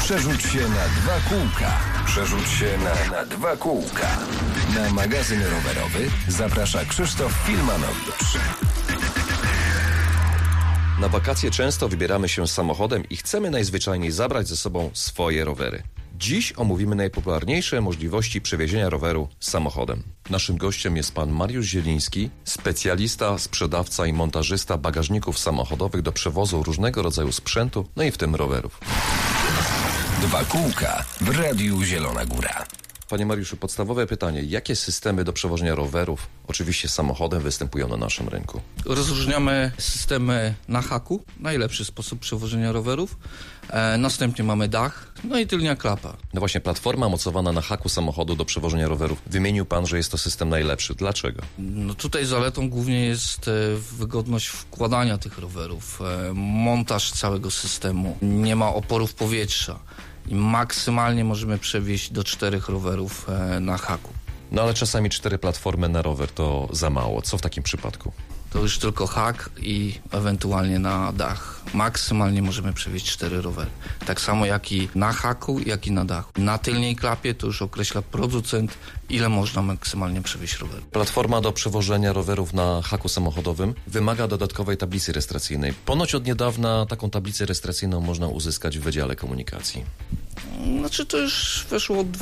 Przerzuć się na dwa kółka. Przerzuć się na dwa kółka. Na magazyn rowerowy zaprasza Krzysztof Filmanowicz. Na wakacje często wybieramy się samochodem i chcemy najzwyczajniej zabrać ze sobą swoje rowery. Dziś omówimy najpopularniejsze możliwości przewiezienia roweru samochodem. Naszym gościem jest pan Mariusz Zieliński, specjalista, sprzedawca i montażysta bagażników samochodowych do przewozu różnego rodzaju sprzętu, no i w tym rowerów. Dwa kółka w Radiu Zielona Góra. Panie Mariuszu, podstawowe pytanie. Jakie systemy do przewożenia rowerów, oczywiście samochodem, występują na naszym rynku? Rozróżniamy systemy na haku, najlepszy sposób przewożenia rowerów. Następnie mamy dach, no i tylnia klapa. No właśnie, platforma mocowana na haku samochodu do przewożenia rowerów. Wymienił pan, że jest to system najlepszy. Dlaczego? No tutaj zaletą głównie jest wygodność wkładania tych rowerów, montaż całego systemu, nie ma oporów powietrza i maksymalnie możemy przewieźć do 4 rowerów na haku. No ale czasami 4 platformy na rower to za mało. Co w takim przypadku? To już tylko hak i ewentualnie na dach. Maksymalnie możemy przewieźć 4 rowery. Tak samo jak i na haku, jak i na dachu. Na tylnej klapie to już określa producent, ile można maksymalnie przewieźć roweru. Platforma do przewożenia rowerów na haku samochodowym wymaga dodatkowej tablicy rejestracyjnej. Ponoć od niedawna taką tablicę rejestracyjną można uzyskać w Wydziale Komunikacji. Znaczy to już weszło od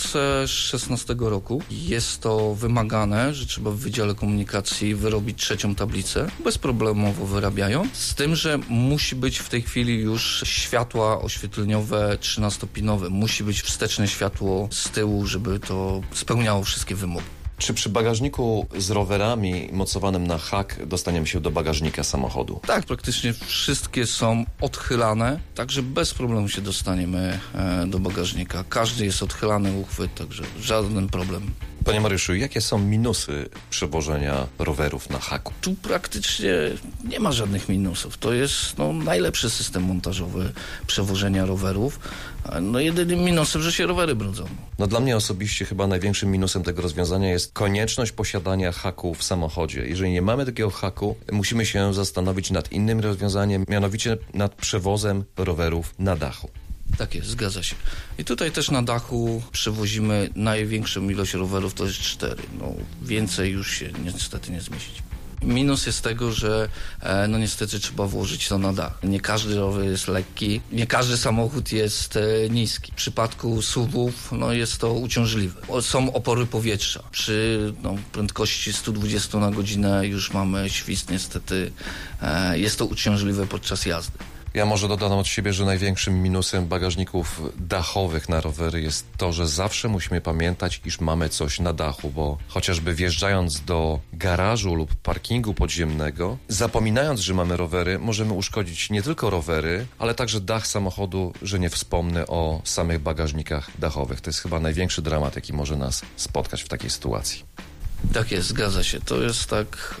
2016 roku. Jest to wymagane, że trzeba w Wydziale Komunikacji wyrobić 3. tablicę. Bezproblemowo wyrabiają. Z tym, że musi być w tej chwili już światła oświetleniowe 13-pinowe. Musi być wsteczne światło z tyłu, żeby to spełniało wszystkie wymogi. Czy przy bagażniku z rowerami mocowanym na hak dostaniemy się do bagażnika samochodu? Tak, praktycznie wszystkie są odchylane, także bez problemu się dostaniemy do bagażnika. Każdy jest odchylany uchwyt, także żaden problem. Panie Mariuszu, jakie są minusy przewożenia rowerów na haku? Tu praktycznie nie ma żadnych minusów. To jest najlepszy system montażowy przewożenia rowerów. No jedynym minusem, że się rowery brudzą. No dla mnie osobiście chyba największym minusem tego rozwiązania jest konieczność posiadania haku w samochodzie. Jeżeli nie mamy takiego haku, musimy się zastanowić nad innym rozwiązaniem, mianowicie nad przewozem rowerów na dachu. Tak jest, zgadza się. I tutaj też na dachu przewozimy największą ilość rowerów, to jest 4. Więcej już się niestety nie zmieścić. Minus jest tego, że niestety trzeba włożyć to na dach. Nie każdy rower jest lekki, nie każdy samochód jest niski. W przypadku SUV-ów jest to uciążliwe. Są opory powietrza. Przy prędkości 120 na godzinę już mamy świst niestety. Jest to uciążliwe podczas jazdy. Ja może dodam od siebie, że największym minusem bagażników dachowych na rowery jest to, że zawsze musimy pamiętać, iż mamy coś na dachu, bo chociażby wjeżdżając do garażu lub parkingu podziemnego, zapominając, że mamy rowery, możemy uszkodzić nie tylko rowery, ale także dach samochodu, że nie wspomnę o samych bagażnikach dachowych. To jest chyba największy dramat, jaki może nas spotkać w takiej sytuacji. Tak jest, zgadza się. To jest tak...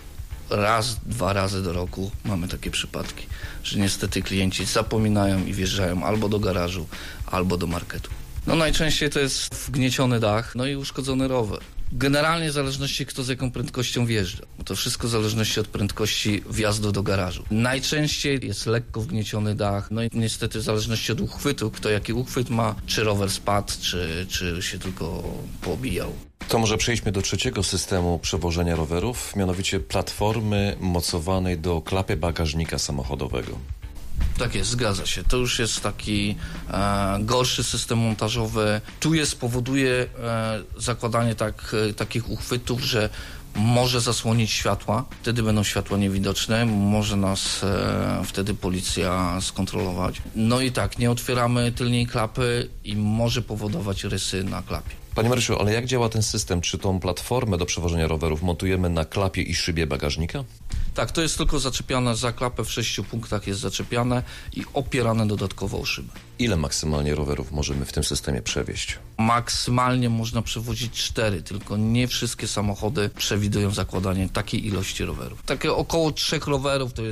1-2 razy do roku mamy takie przypadki, że niestety klienci zapominają i wjeżdżają albo do garażu, albo do marketu. Najczęściej to jest wgnieciony dach, i uszkodzony rower. Generalnie w zależności kto z jaką prędkością wjeżdża, bo to wszystko w zależności od prędkości wjazdu do garażu. Najczęściej jest lekko wgnieciony dach, i niestety w zależności od uchwytu, kto jaki uchwyt ma, czy rower spadł, czy się tylko poobijał. To może przejdźmy do 3. systemu przewożenia rowerów, mianowicie platformy mocowanej do klapy bagażnika samochodowego. Tak jest, zgadza się. To już jest taki gorszy system montażowy. Tu spowoduje zakładanie takich uchwytów, że może zasłonić światła, wtedy będą światła niewidoczne, może nas wtedy policja skontrolować. I nie otwieramy tylnej klapy i może powodować rysy na klapie. Panie Mariuszu, ale jak działa ten system? Czy tą platformę do przewożenia rowerów montujemy na klapie i szybie bagażnika? Tak, to jest tylko zaczepiane za klapę, w 6 punktach jest zaczepiane i opierane dodatkowo o szybę. Ile maksymalnie rowerów możemy w tym systemie przewieźć? Maksymalnie można przewozić 4, tylko nie wszystkie samochody przewidują zakładanie takiej ilości rowerów. Takie około 3 rowerów to jest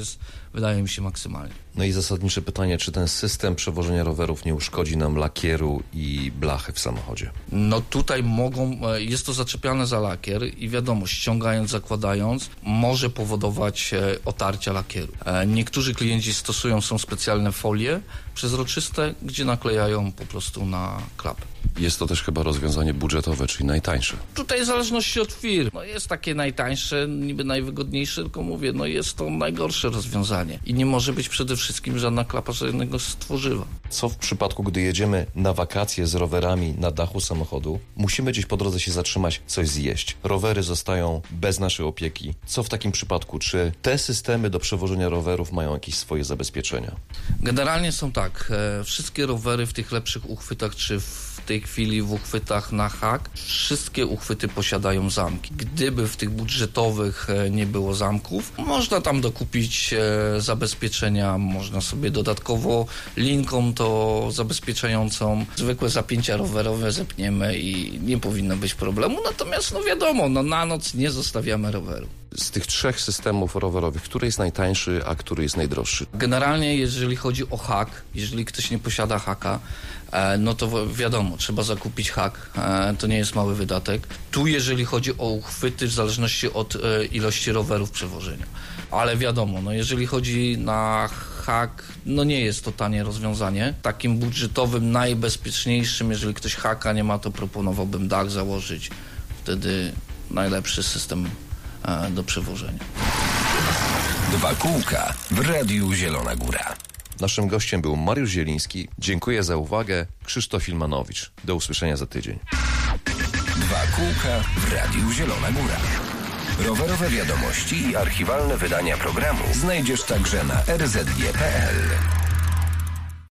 wydaje mi się maksymalnie. No i zasadnicze pytanie, czy ten system przewożenia rowerów nie uszkodzi nam lakieru i blachy w samochodzie? No tutaj jest to zaczepiane za lakier i wiadomo, ściągając, zakładając, może powodować otarcia lakieru. Niektórzy klienci są specjalne folie przezroczyste, gdzie naklejają po prostu na klapę. Jest to też chyba rozwiązanie budżetowe, czyli najtańsze. Tutaj w zależności od firm. Jest takie najtańsze, niby najwygodniejsze, tylko mówię, jest to najgorsze rozwiązanie. I nie może być przede wszystkim żadna klapa żadnego stworzywa. Co w przypadku, gdy jedziemy na wakacje z rowerami na dachu samochodu, musimy gdzieś po drodze się zatrzymać, coś zjeść. Rowery zostają bez naszej opieki. Co w takim przypadku? Czy te systemy do przewożenia rowerów mają jakieś swoje zabezpieczenia? Generalnie są tak. Wszystkie rowery w tych lepszych uchwytach, czy w tej chwili w uchwytach na hak, wszystkie uchwyty posiadają zamki. Gdyby w tych budżetowych nie było zamków, można tam dokupić zabezpieczenia, można sobie dodatkowo linką to zabezpieczającą zwykłe zapięcia rowerowe zepniemy i nie powinno być problemu. Natomiast wiadomo, na noc nie zostawiamy roweru. Z tych 3 systemów rowerowych, który jest najtańszy, a który jest najdroższy? Generalnie, jeżeli chodzi o hak, jeżeli ktoś nie posiada haka, to wiadomo, trzeba zakupić hak, to nie jest mały wydatek. Tu jeżeli chodzi o uchwyty, w zależności od ilości rowerów przewożenia. Ale wiadomo, jeżeli chodzi na hak, nie jest to tanie rozwiązanie. Takim budżetowym, najbezpieczniejszym, jeżeli ktoś haka nie ma, to proponowałbym dach założyć. Wtedy najlepszy system do przewożenia. 2 kółka w Radiu Zielona Góra. Naszym gościem był Mariusz Zieliński. Dziękuję za uwagę. Krzysztof Filmanowicz. Do usłyszenia za tydzień. 2 kółka w Radiu Zielona Góra. Rowerowe wiadomości i archiwalne wydania programu znajdziesz także na rzg.pl.